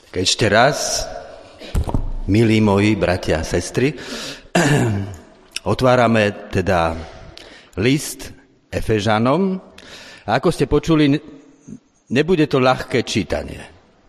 Ešte raz, milí moji bratia a sestry, otvárame teda list Efežanom a ako ste počuli, nebude to ľahké čítanie.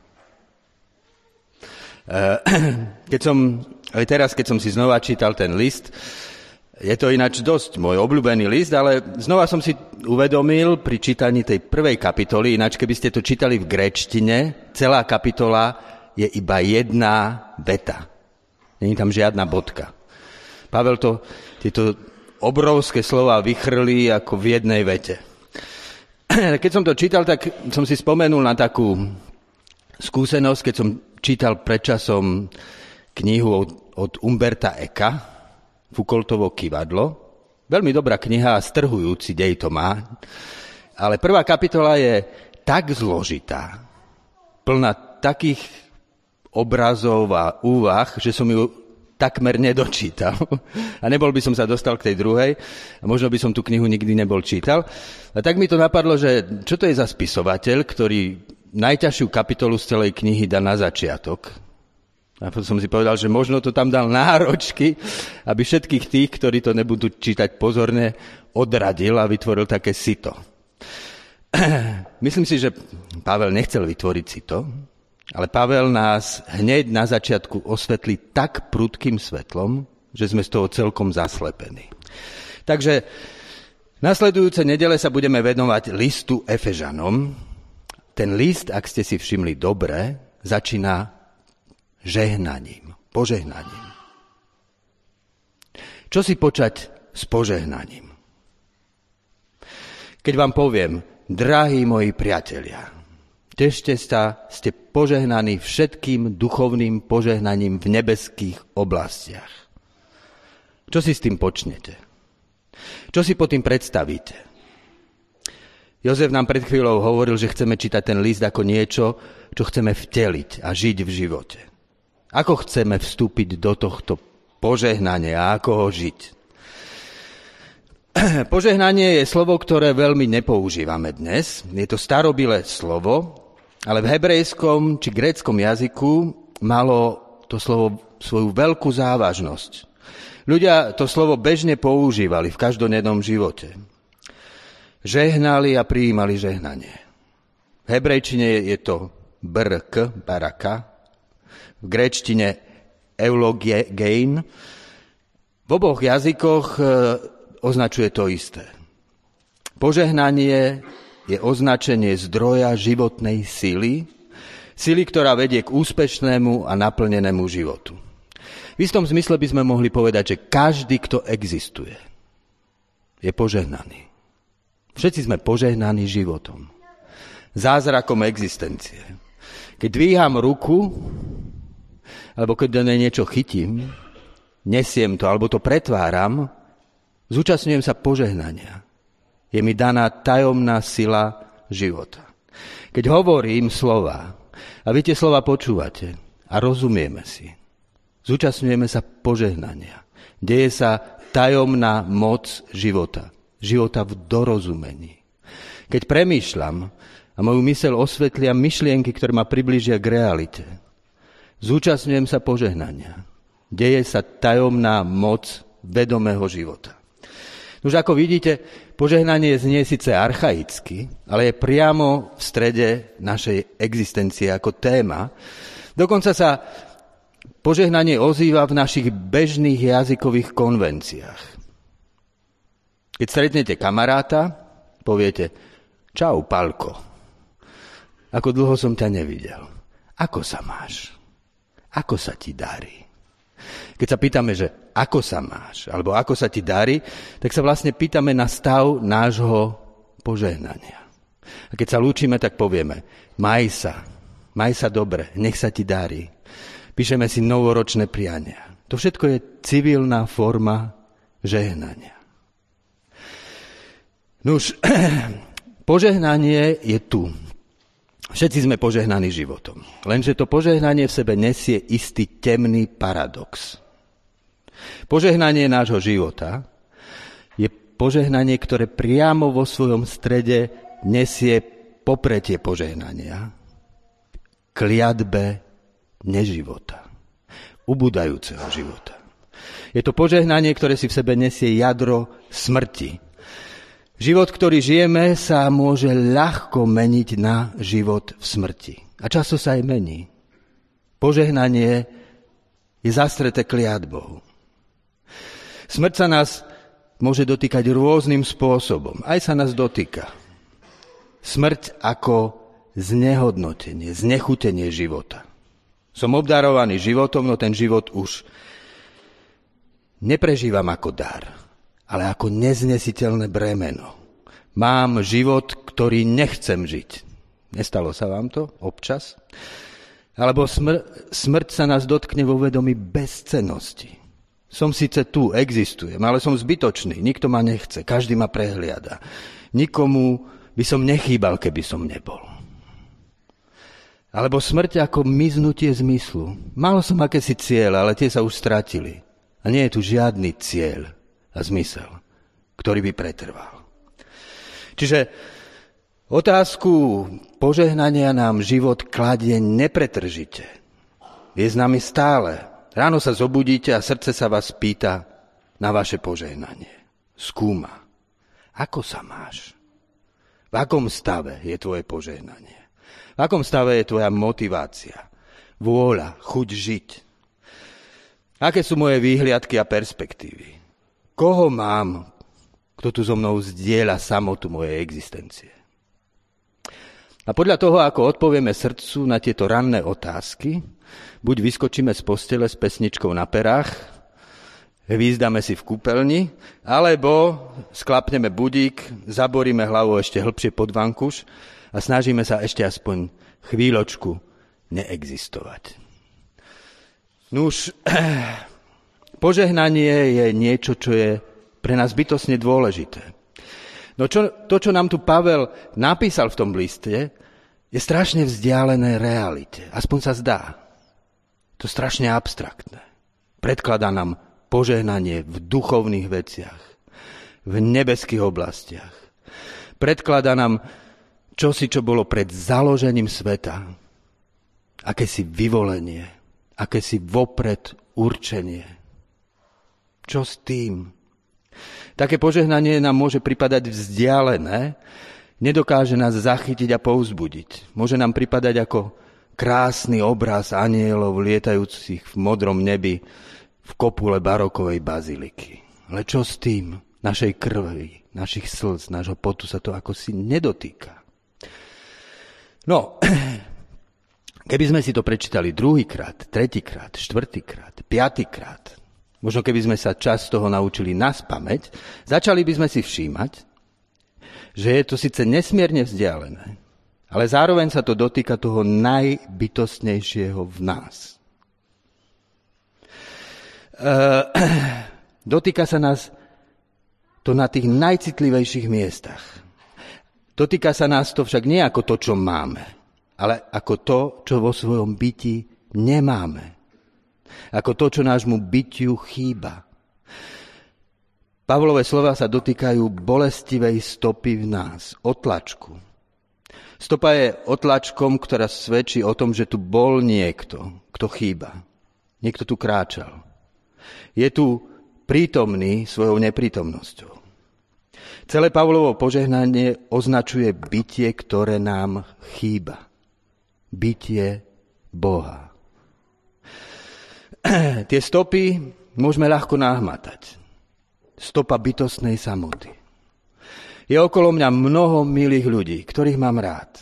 Keď som si znova čítal ten list, je to ináč dosť môj obľúbený list, ale znova som si uvedomil pri čítaní tej prvej kapitoly, ináč keby ste to čítali v gréčtine, celá kapitola je iba jedna veta. Není tam žiadna bodka. Pavel tieto obrovské slová vychrlí ako v jednej vete. Keď som to čítal, tak som si spomenul na takú skúsenosť, keď som čítal predčasom knihu od Umberta Ecka, Foucaultovo Kyvadlo. Veľmi dobrá kniha a strhujúci dej to má. Ale prvá kapitola je tak zložitá, plná takých obrazov a úvah, že som ju takmer nedočítal. A nebol by som sa dostal k tej druhej. A možno by som tú knihu nikdy nebol čítal. A tak mi to napadlo, že čo to je za spisovateľ, ktorý najťažšiu kapitolu z celej knihy dá na začiatok. A potom som si povedal, že možno to tam dal náročky, aby všetkých tých, ktorí to nebudú čítať pozorne, odradil a vytvoril také sito. Myslím si, že Pavel nechcel vytvoriť sito, ale Pavel nás hneď na začiatku osvetlí tak prudkým svetlom, že sme z toho celkom zaslepení. Takže nasledujúce nedele sa budeme venovať listu Efežanom. Ten list, ak ste si všimli dobre, začína žehnaním, požehnaním. Čo si počať s požehnaním? Keď vám poviem, drahí moji priatelia, tešte sa, ste požehnaní všetkým duchovným požehnaním v nebeských oblastiach. Čo si s tým počnete? Čo si pod tým predstavíte? Jozef nám pred chvíľou hovoril, že chceme čítať ten list ako niečo, čo chceme vteliť a žiť v živote. Ako chceme vstúpiť do tohto požehnania a ako ho žiť? Požehnanie je slovo, ktoré veľmi nepoužívame dnes. Je to starobilé slovo, ale v hebrejskom či gréckom jazyku malo to slovo svoju veľkú závažnosť. Ľudia to slovo bežne používali v každodennom živote. Žehnali a prijímali žehnanie. V hebrejčine je to baraka, v gréčtine eulogein. V oboch jazykoch označuje to isté. Požehnanie je označenie zdroja životnej sily, ktorá vedie k úspešnému a naplnenému životu. V istom zmysle by sme mohli povedať, že každý, kto existuje, je požehnaný. Všetci sme požehnaní životom. Zázrakom existencie. Keď dvíham ruku, alebo keď do nej niečo chytím, nesiem to, alebo to pretváram, zúčastňujem sa požehnania. Je mi daná tajomná sila života. Keď hovorím slova, a vy tie slova počúvate a rozumieme si, zúčastňujeme sa požehnania. Deje sa tajomná moc života. Života v dorozumení. Keď premýšľam a moju myseľ osvetlia myšlienky, ktoré ma priblížia k realite, zúčastňujem sa požehnania. Deje sa tajomná moc vedomého života. Už ako vidíte, požehnanie znie síce archaicky, ale je priamo v strede našej existencie ako téma. Dokonca sa požehnanie ozýva v našich bežných jazykových konvenciách. Keď stretnete kamaráta, poviete, čau, Palko. Ako dlho som ťa nevidel. Ako sa máš? Ako sa ti darí? Keď sa pýtame, že ako sa máš, alebo ako sa ti darí, tak sa vlastne pýtame na stav nášho požehnania. A keď sa lúčime, tak povieme, maj sa dobre, nech sa ti darí. Píšeme si novoročné priania. To všetko je civilná forma žehnania. Nuž, požehnanie je tu. Všetci sme požehnaní životom. Lenže to požehnanie v sebe nesie istý temný paradox. Požehnanie nášho života je požehnanie, ktoré priamo vo svojom strede nesie popretie požehnania, kliatbe neživota, ubúdajúceho života. Je to požehnanie, ktoré si v sebe nesie jadro smrti. Život, ktorý žijeme, sa môže ľahko meniť na život v smrti. A často sa aj mení. Požehnanie je zastreté kliatbou. Smrť sa nás môže dotýkať rôznym spôsobom. Aj sa nás dotýka. Smrť ako znehodnotenie, znechutenie života. Som obdarovaný životom, no ten život už neprežívam ako dar, ale ako neznesiteľné bremeno. Mám život, ktorý nechcem žiť. Nestalo sa vám to občas? Alebo smrť sa nás dotkne vo vedomí bezcennosti. Som síce tu, existujem, ale som zbytočný, nikto ma nechce, každý ma prehliada. Nikomu by som nechýbal, keby som nebol. Alebo smrť ako miznutie zmyslu. Mal som akési cieľ, ale tie sa už stratili. A nie je tu žiadny cieľ a zmysel, ktorý by pretrval. Čiže otázku požehnania nám život kladie nepretržite. Je s nami stále. Ráno sa zobudíte a srdce sa vás pýta na vaše požehnanie. Skúma. Ako sa máš? V akom stave je tvoje požehnanie? V akom stave je tvoja motivácia? Vôľa, chuť žiť? Aké sú moje výhliadky a perspektívy? Koho mám, kto tu so mnou zdieľa samotu mojej existencie? A podľa toho, ako odpovieme srdcu na tieto ranné otázky, buď vyskočíme z postele s pesničkou na perách, hvízdame si v kúpeľni, alebo sklapneme budík, zaboríme hlavu ešte hlbšie pod vankuš a snažíme sa ešte aspoň chvíľočku neexistovať. Nuž, požehnanie je niečo, čo je pre nás bytostne dôležité. No to, čo nám tu Pavel napísal v tom liste, je strašne vzdialené realite. Aspoň sa zdá. To strašne abstraktné. Predkladá nám požehnanie v duchovných veciach, v nebeských oblastiach. Predkladá nám čosi, čo bolo pred založením sveta. Akési vyvolenie, akési vopred určenie. Čo s tým? Také požehnanie nám môže pripadať vzdialené, nedokáže nás zachytiť a povzbudiť. Môže nám pripadať ako krásny obraz anielov lietajúcich v modrom nebi v kopule barokovej baziliky. Ale čo s tým? Našej krvi, našich slz, nášho potu sa to ako si nedotýka. No, keby sme si to prečítali druhýkrát, tretíkrát, štvrtýkrát, piatýkrát, možno keby sme sa čas toho naučili naspamäť, začali by sme si všímať, že je to síce nesmierne vzdialené, ale zároveň sa to dotýka toho najbytostnejšieho v nás. Dotýka sa nás to na tých najcitlivejších miestach. Dotýka sa nás to však nie ako to, čo máme, ale ako to, čo vo svojom byti nemáme. Ako to, čo nášmu bytiu chýba. Pavlové slova sa dotýkajú bolestivej stopy v nás, otlačku. Stopa je otlačkom, ktorá svedčí o tom, že tu bol niekto, kto chýba. Niekto tu kráčal. Je tu prítomný svojou neprítomnosťou. Celé Pavlovo požehnanie označuje bytie, ktoré nám chýba. Bytie Boha. Tie stopy môžeme ľahko nahmatať. Stopa bytostnej samoty. Je okolo mňa mnoho milých ľudí, ktorých mám rád.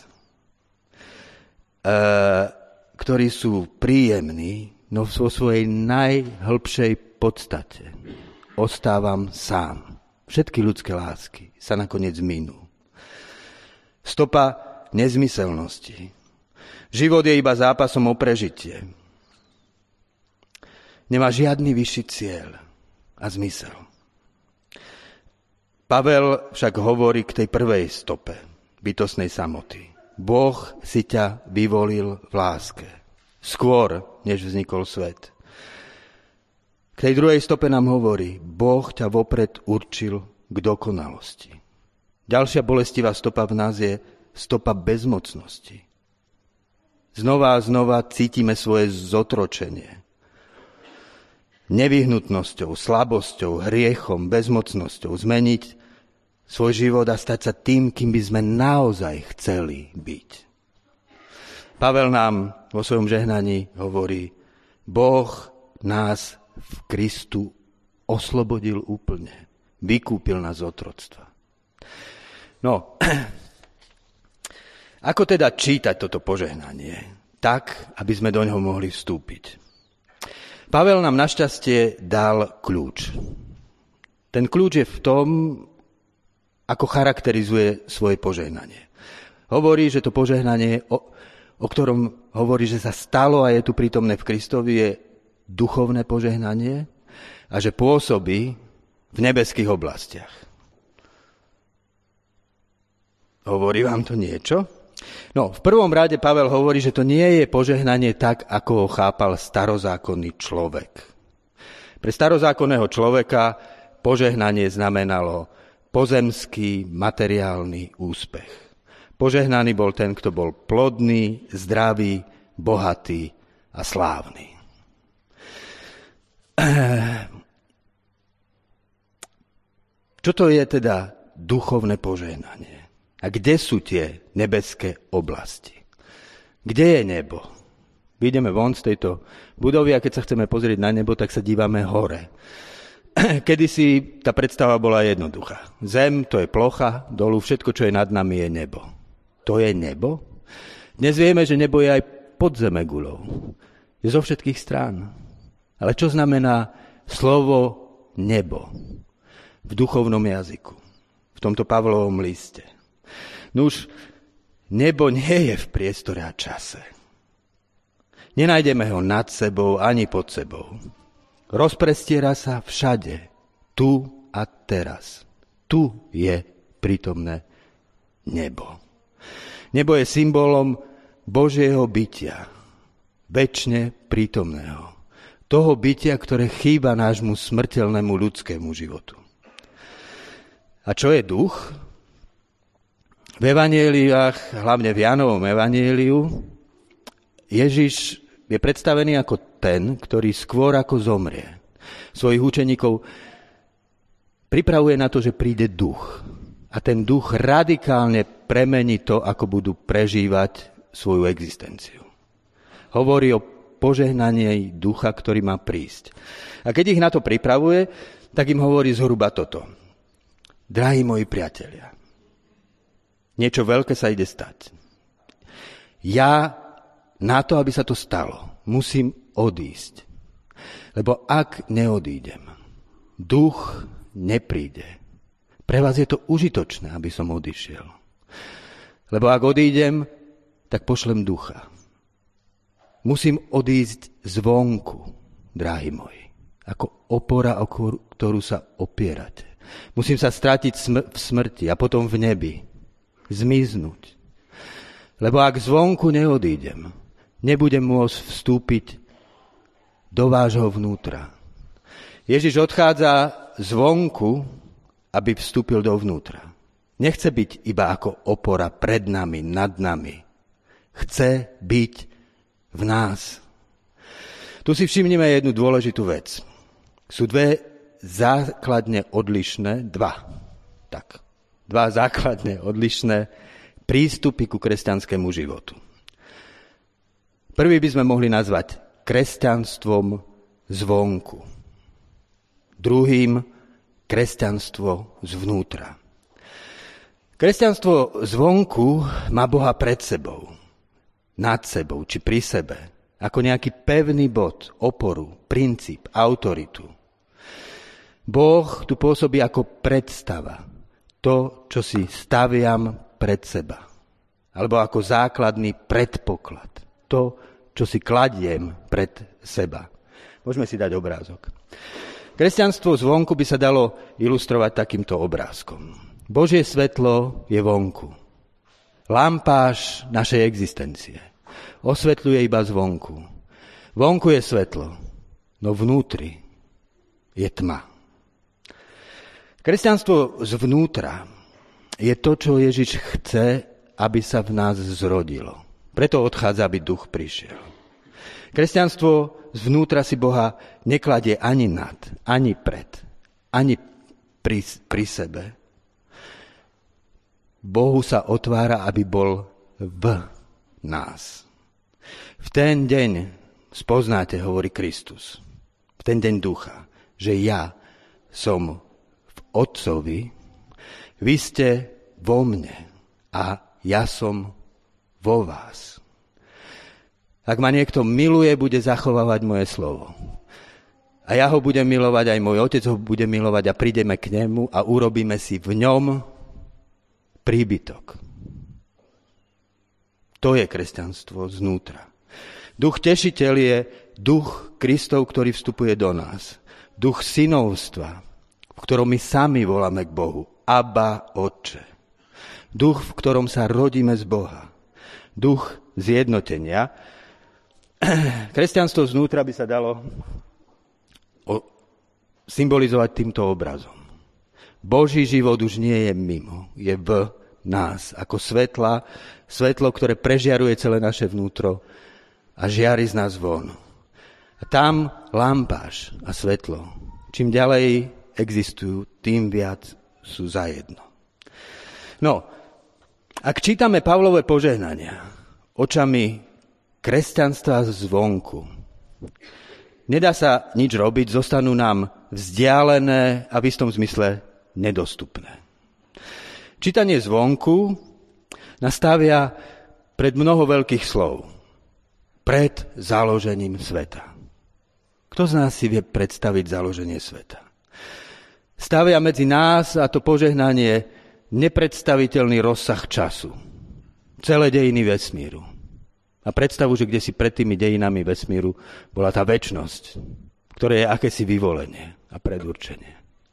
Ktorí sú príjemní, no vo svojej najhlbšej podstate ostávam sám. Všetky ľudské lásky sa nakoniec minú. Stopa nezmyselnosti. Život je iba zápasom o prežitie. Nemá žiadny vyšší cieľ a zmysel. Pavel však hovorí k tej prvej stope bytostnej samoty. Boh si ťa vyvolil v láske. Skôr, než vznikol svet. K tej druhej stope nám hovorí, Boh ťa vopred určil k dokonalosti. Ďalšia bolestivá stopa v nás je stopa bezmocnosti. Znova a znova cítime svoje zotročenie. Nevyhnutnosťou, slabosťou, hriechom, bezmocnosťou zmeniť svoj život a stať sa tým, kým by sme naozaj chceli byť. Pavel nám vo svojom žehnaní hovorí, Boh nás v Kristu oslobodil úplne, vykúpil nás z otroctva. No, ako teda čítať toto požehnanie? Tak, aby sme do ňoho mohli vstúpiť. Pavel nám našťastie dal kľúč. Ten kľúč je v tom, ako charakterizuje svoje požehnanie. Hovorí, že to požehnanie, o ktorom hovorí, že sa stalo a je tu prítomné v Kristovi, je duchovné požehnanie a že pôsobí v nebeských oblastiach. Hovorí vám to niečo? No, v prvom rade Pavel hovorí, že to nie je požehnanie tak, ako ho chápal starozákonný človek. Pre starozákonného človeka požehnanie znamenalo pozemský, materiálny úspech. Požehnaný bol ten, kto bol plodný, zdravý, bohatý a slávny. Čo to je teda duchovné požehnanie? A kde sú tie nebeské oblasti? Kde je nebo? Vyjdeme von z tejto budovy a keď sa chceme pozrieť na nebo, tak sa dívame hore. Kedysi tá predstava bola jednoduchá. Zem, to je plocha, dolu všetko, čo je nad nami, je nebo. To je nebo? Dnes vieme, že nebo je aj pod zemeguľou. Je zo všetkých strán. Ale čo znamená slovo nebo v duchovnom jazyku? V tomto Pavlovom liste. Nuž, nebo nie je v priestore a čase. Nenájdeme ho nad sebou ani pod sebou. Rozprestiera sa všade, tu a teraz. Tu je prítomné nebo. Nebo je symbolom Božieho bytia, večne prítomného. Toho bytia, ktoré chýba nášmu smrteľnému ľudskému životu. A čo je duch? V evanjeliách, hlavne v Jánovom evanjeliu, Ježiš je predstavený ako ten, ktorý skôr ako zomrie svojich učeníkov pripravuje na to, že príde duch. A ten duch radikálne premení to, ako budú prežívať svoju existenciu. Hovorí o požehnaní ducha, ktorý má prísť. A keď ich na to pripravuje, tak im hovorí zhruba toto. Drahí moji priatelia, niečo veľké sa ide stať. Ja na to, aby sa to stalo, musím odísť. Lebo ak neodídem, duch nepríde. Pre vás je to užitočné, aby som odišiel. Lebo ak odídem, tak pošlem ducha. Musím odísť zvonku, drahí moji, ako opora, o ktorú sa opierate. Musím sa strátiť v smrti a potom v nebi. Zmiznúť. Lebo ak zvonku neodídem, nebudem môcť vstúpiť do vášho vnútra. Ježiš odchádza zvonku, aby vstúpil dovnútra. Nechce byť iba ako opora pred nami, nad nami. Chce byť v nás. Tu si všimnime jednu dôležitú vec. Sú dva základne odlišné prístupy ku kresťanskému životu. Prvý by sme mohli nazvať kresťanstvom zvonku. Druhým kresťanstvo zvnútra. Kresťanstvo zvonku má Boha pred sebou, nad sebou či pri sebe, ako nejaký pevný bod, oporu, princíp, autoritu. Boh tu pôsobí ako predstava, to, čo si staviam pred seba. Alebo ako základný predpoklad, to, čo si kladiem pred seba. Môžeme si dať obrázok. Kresťanstvo zvonku by sa dalo ilustrovať takýmto obrázkom. Božie svetlo je vonku. Lampáš našej existencie. Osvetľuje iba zvonku. Vonku je svetlo, no vnútri je tma. Kresťanstvo zvnútra je to, čo Ježiš chce, aby sa v nás zrodilo. Preto odchádza, aby duch prišiel. Kresťanstvo zvnútra si Boha nekladie ani nad, ani pred, ani pri sebe. Bohu sa otvára, aby bol v nás. V ten deň spoznáte, hovorí Kristus, v ten deň ducha, že ja som v Otcovi, vy ste vo mne a ja som vo vás. Ak ma niekto miluje, bude zachovávať moje slovo. A ja ho budem milovať, aj môj otec ho bude milovať a prídeme k nemu a urobíme si v ňom príbytok. To je kresťanstvo znútra. Duch tešiteľ je duch Kristov, ktorý vstupuje do nás. Duch synovstva, v ktorom my sami voláme k Bohu. Abba, Otče. Duch, v ktorom sa rodíme z Boha. Duch zjednotenia. Kresťanstvo znútra by sa dalo symbolizovať týmto obrazom. Boží život už nie je mimo, je v nás, ako svetlo, ktoré prežiaruje celé naše vnútro a žiari z nás von. A tam lampáš a svetlo. Čím ďalej existujú, tým viac sú zajedno. No, ak čítame Pavlové požehnania očami kresťanstva zvonku, nedá sa nič robiť, zostanú nám vzdialené a v istom zmysle nedostupné. Čítanie zvonku nastavia pred mnoho veľkých slov. Pred založením sveta. Kto z nás si vie predstaviť založenie sveta? Stavia medzi nás a to požehnanie nepredstaviteľný rozsah času. Celé dejiny vesmíru. A predstavu, že kde si pred tými dejinami vesmíru bola tá večnosť, ktoré je akési vyvolenie a predurčenie.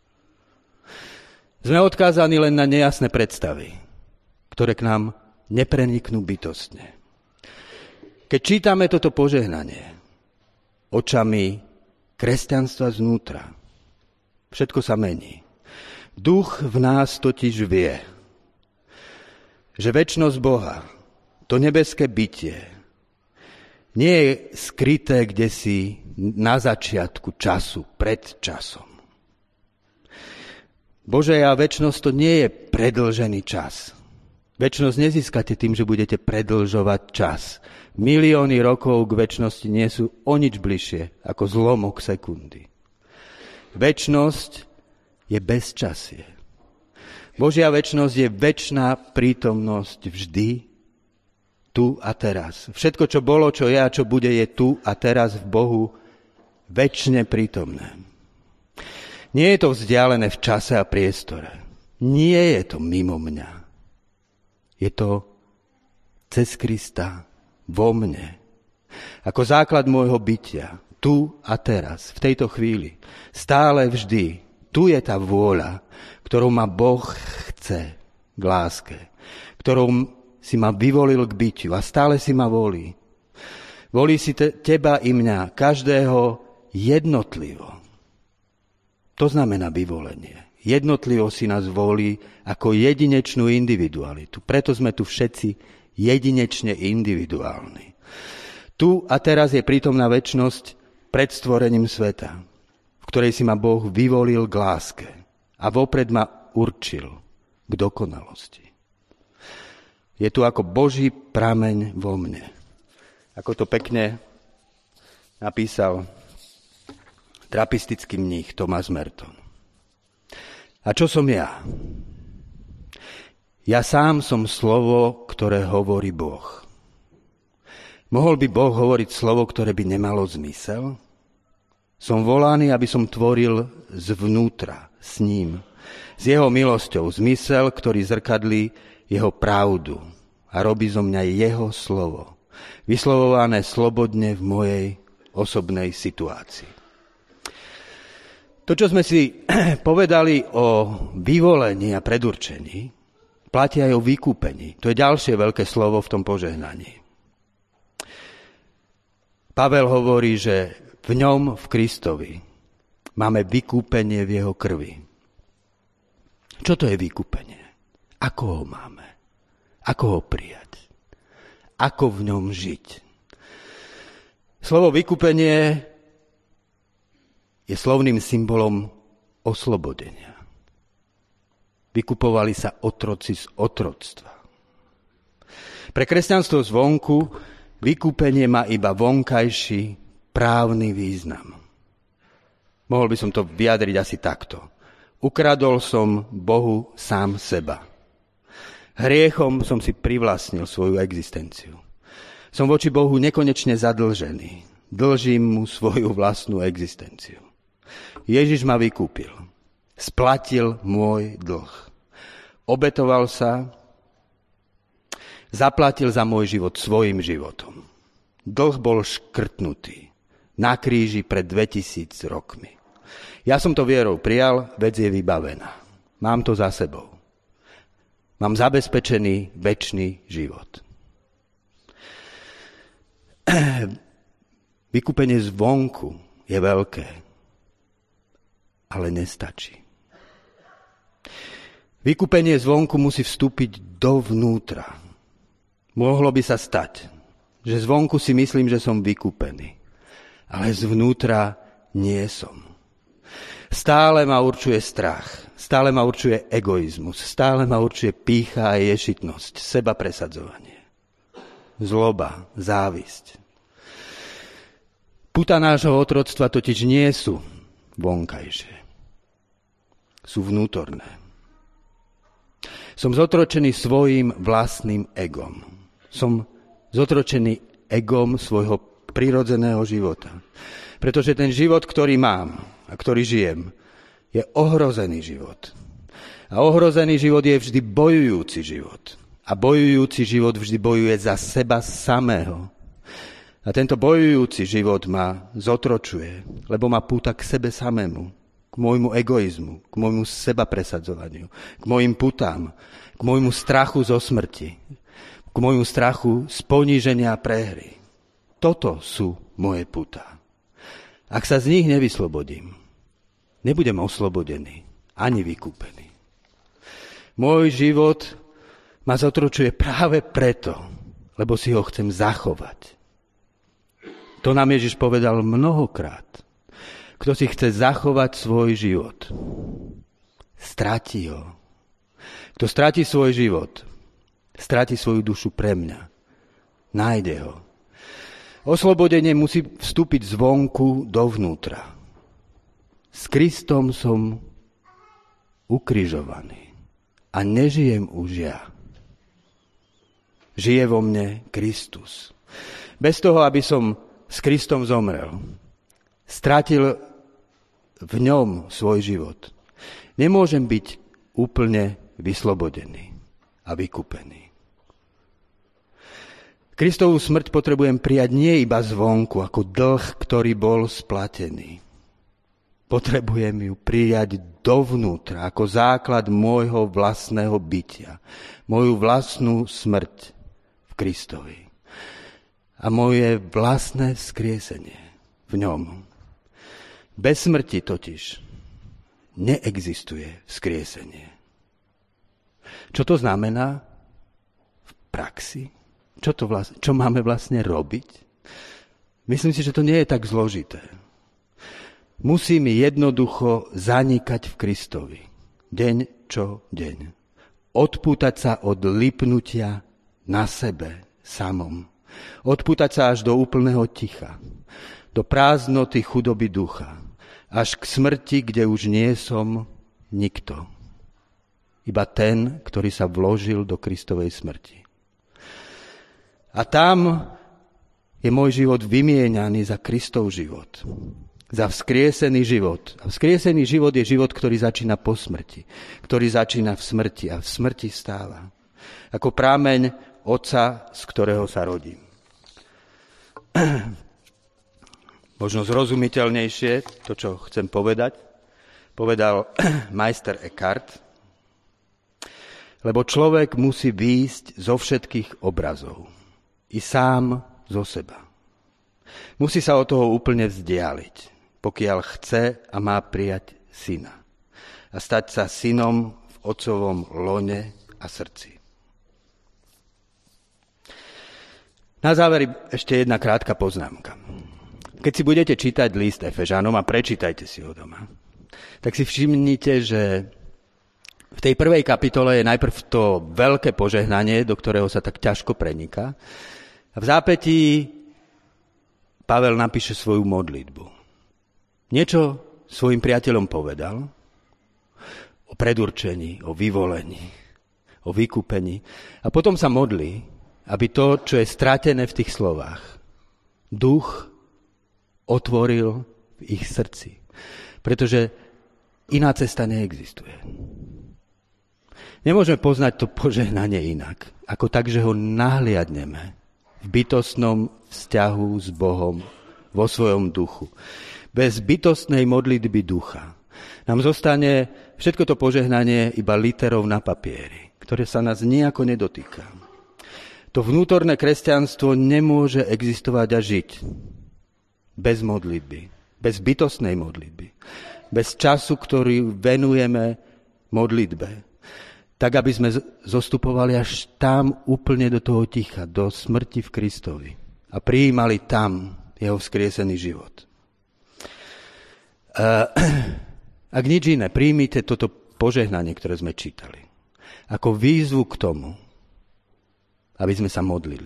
Sme odkázaní len na nejasné predstavy, ktoré k nám nepreniknú bytostne. Keď čítame toto požehnanie očami kresťanstva znútra, všetko sa mení. Duch v nás totiž vie, že večnosť Boha, to nebeské bytie, nie je skryté kdesi na začiatku času, pred časom. Božia večnosť to nie je predĺžený čas. Večnosť nezískate tým, že budete predĺžovať čas. Milióny rokov k večnosti nie sú o nič bližšie ako zlomok sekundy. Večnosť je bezčasie. Božia večnosť je večná prítomnosť vždy, tu a teraz. Všetko, čo bolo, čo je a čo bude, je tu a teraz v Bohu večne prítomné. Nie je to vzdialené v čase a priestore. Nie je to mimo mňa. Je to cez Krista vo mne. Ako základ môjho bytia. Tu a teraz, v tejto chvíli. Stále vždy. Tu je tá vôľa, ktorou ma Boh chce k láske. Ktorou si ma vyvolil k bytiu a stále si ma volí. Volí si teba i mňa, každého jednotlivo. To znamená vyvolenie. Jednotlivo si nás volí ako jedinečnú individualitu. Preto sme tu všetci jedinečne individuálni. Tu a teraz je prítomná večnosť pred stvorením sveta, v ktorej si ma Boh vyvolil k láske a vopred ma určil k dokonalosti. Je tu ako Boží prameň vo mne. Ako to pekne napísal trapistický mních Thomas Merton. A čo som ja? Ja sám som slovo, ktoré hovorí Boh. Mohol by Boh hovoriť slovo, ktoré by nemalo zmysel? Som volaný, aby som tvoril zvnútra, s ním, s jeho milosťou, zmysel, ktorý zrkadlí jeho pravdu a robí zo mňa jeho slovo, vyslovované slobodne v mojej osobnej situácii. To, čo sme si povedali o vyvolení a predurčení, platí aj o vykúpení. To je ďalšie veľké slovo v tom požehnaní. Pavel hovorí, že v ňom, v Kristovi, máme vykúpenie v jeho krvi. Čo to je vykúpenie? Ako ho máme? Ako ho prijať? ako v ňom žiť. Slovo vykúpenie je slovným symbolom oslobodenia. Vykupovali sa otroci z otroctva. Pre kresťanstvo zvonku vykúpenie má iba vonkajší právny význam. Mohol by som to vyjadriť asi takto. Ukradol som Bohu sám seba. Hriechom som si privlastnil svoju existenciu. Som voči Bohu nekonečne zadlžený. Dlžím mu svoju vlastnú existenciu. Ježiš ma vykúpil. Splatil môj dlh. Obetoval sa, zaplatil za môj život svojim životom. Dlh bol škrtnutý na kríži pred 2000 rokmi. Ja som to vierou prijal, vec je vybavená. Mám to za sebou. Mám zabezpečený večný život. Vykúpenie zvonku je veľké, ale nestačí. Vykúpenie zvonku musí vstúpiť dovnútra. Mohlo by sa stať, že zvonku si myslím, že som vykúpený, ale zvnútra nie som. Stále ma určuje strach, stále ma určuje egoizmus, stále ma určuje pýcha a ješitnosť, sebapresadzovanie, zloba, závisť. Puta nášho otroctva totiž nie sú vonkajšie, sú vnútorné. Som zotročený svojím vlastným egom. Som zotročený egom svojho prirodzeného života. Pretože ten život, ktorý mám a ktorý žijem, je ohrozený život. A ohrozený život je vždy bojujúci život. A bojujúci život vždy bojuje za seba samého. A tento bojujúci život ma zotročuje, lebo ma púta k sebe samému, k môjmu egoizmu, k môjmu sebapresadzovaniu, k môjim putám, k môjmu strachu zo smrti, k môjmu strachu z poníženia a prehry. Toto sú moje putá. Ak sa z nich nevyslobodím, nebudem oslobodený, ani vykúpený. Môj život ma zotročuje práve preto, lebo si ho chcem zachovať. To nám Ježiš povedal mnohokrát. Kto si chce zachovať svoj život, stratí ho. Kto stratí svoj život, stratí svoju dušu pre mňa. Nájde ho. Oslobodenie musí vstúpiť zvonku dovnútra. S Kristom som ukrižovaný a nežijem už ja. Žije vo mne Kristus. Bez toho, aby som s Kristom zomrel, stratil v ňom svoj život, nemôžem byť úplne vyslobodený a vykúpený. Kristovú smrť potrebujem prijať nie iba zvonku, ako dlh, ktorý bol splatený. Potrebujem ju prijať dovnútra, ako základ môjho vlastného bytia. Moju vlastnú smrť v Kristovi. A moje vlastné vzkriesenie v ňom. Bez smrti totiž neexistuje vzkriesenie. Čo to znamená v praxi? Čo máme vlastne robiť? Myslím si, že to nie je tak zložité. Musím jednoducho zanikať v Kristovi. Deň čo deň. Odpútať sa od lipnutia na sebe samom. Odpútať sa až do úplného ticha. Do prázdnoty chudoby ducha. Až k smrti, kde už nie som nikto. Iba ten, ktorý sa vložil do Kristovej smrti. A tam je môj život vymieňaný za Kristov život. Za vzkriesený život. A vzkriesený život je život, ktorý začína po smrti. Ktorý začína v smrti a v smrti vstáva. Ako prámeň Otca, z ktorého sa rodím. Možno zrozumiteľnejšie to, čo chcem povedať, povedal majster Eckhart, lebo človek musí výjsť zo všetkých obrazov. I sám zo seba. Musí sa od toho úplne vzdialiť, pokiaľ chce a má prijať syna. A stať sa synom v otcovom lone a srdci. Na záver ešte jedna krátka poznámka. Keď si budete čítať list Efežanom a prečítajte si ho doma, tak si všimnite, že v tej prvej kapitole je najprv to veľké požehnanie, do ktorého sa tak ťažko preniká. A v zápätí Pavel napíše svoju modlitbu. Niečo svojim priateľom povedal o predurčení, o vyvolení, o vykúpení. A potom sa modlí, aby to, čo je stratené v tých slovách, duch otvoril v ich srdci. Pretože iná cesta neexistuje. Nemôžeme poznať to požehnanie inak, ako tak, že ho nahliadneme v bytostnom vzťahu s Bohom vo svojom duchu. Bez bytostnej modlitby ducha nám zostane všetko to požehnanie iba literou na papieri, ktoré sa nás nejako nedotýka. To vnútorné kresťanstvo nemôže existovať a žiť bez modlitby, bez bytostnej modlitby, bez času, ktorý venujeme modlitbe, tak aby sme zostupovali až tam úplne do toho ticha, do smrti v Kristovi a prijímali tam jeho vzkriesený život. Ak nič iné, príjmite toto požehnanie, ktoré sme čítali, ako výzvu k tomu, aby sme sa modlili.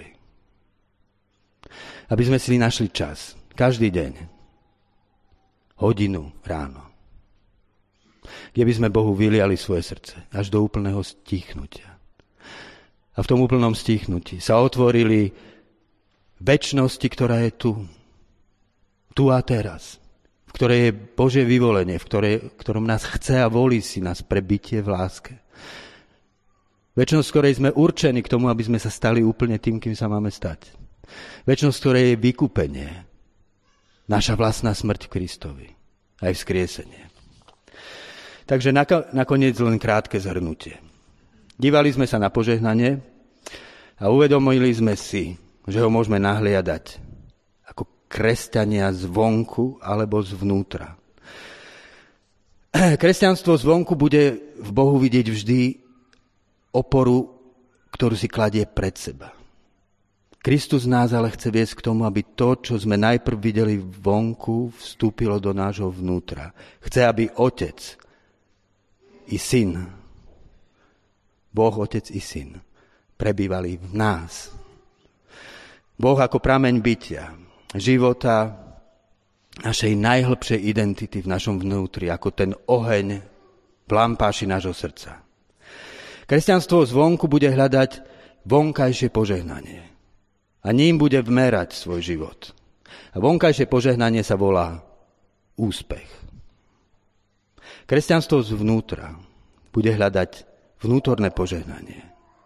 Aby sme si našli čas, každý deň, hodinu ráno, kde by sme Bohu vyliali svoje srdce, až do úplného stíchnutia. A v tom úplnom stíchnutí sa otvorili večnosti, ktorá je tu a teraz, v ktorej je Božie vyvolenie, v ktorom nás chce a volí si nás pre bytie v láske. Večnosť, ktorej sme určení k tomu, aby sme sa stali úplne tým, kým sa máme stať. Večnosť, ktorej je vykúpenie, naša vlastná smrť v Kristovi, aj vzkriesenie. Takže nakoniec len krátke zhrnutie. Dívali sme sa na požehnanie a uvedomili sme si, že ho môžeme nahliadať ako kresťania zvonku alebo zvnútra. Kresťanstvo zvonku bude v Bohu vidieť vždy oporu, ktorú si kladie pred seba. Kristus nás ale chce viesť k tomu, aby to, čo sme najprv videli vonku, vstúpilo do nášho vnútra. Chce, aby Otec i Syn, Boh, Otec i Syn, prebývali v nás. Boh ako prameň bytia, života, našej najhlbšej identity v našom vnútri, ako ten oheň v lampáši nášho srdca. Kresťanstvo zvonku bude hľadať vonkajšie požehnanie a ním bude vmerať svoj život. A vonkajšie požehnanie sa volá úspech. Kresťanstvo zvnútra bude hľadať vnútorné požehnanie.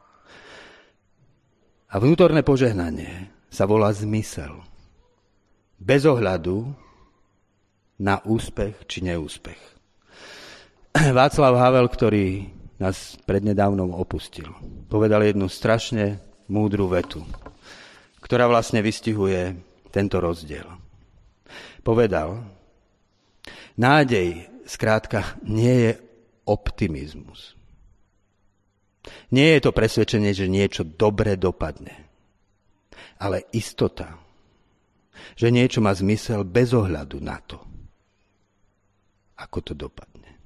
A vnútorné požehnanie sa volá zmysel. Bez ohľadu na úspech či neúspech. Václav Havel, ktorý nás prednedávnom opustil, povedal jednu strašne múdru vetu, ktorá vlastne vystihuje tento rozdiel. Povedal, nádej skrátka nie je optimizmus. Nie je to presvedčenie, že niečo dobre dopadne, ale istota, že niečo má zmysel bez ohľadu na to, ako to dopadne.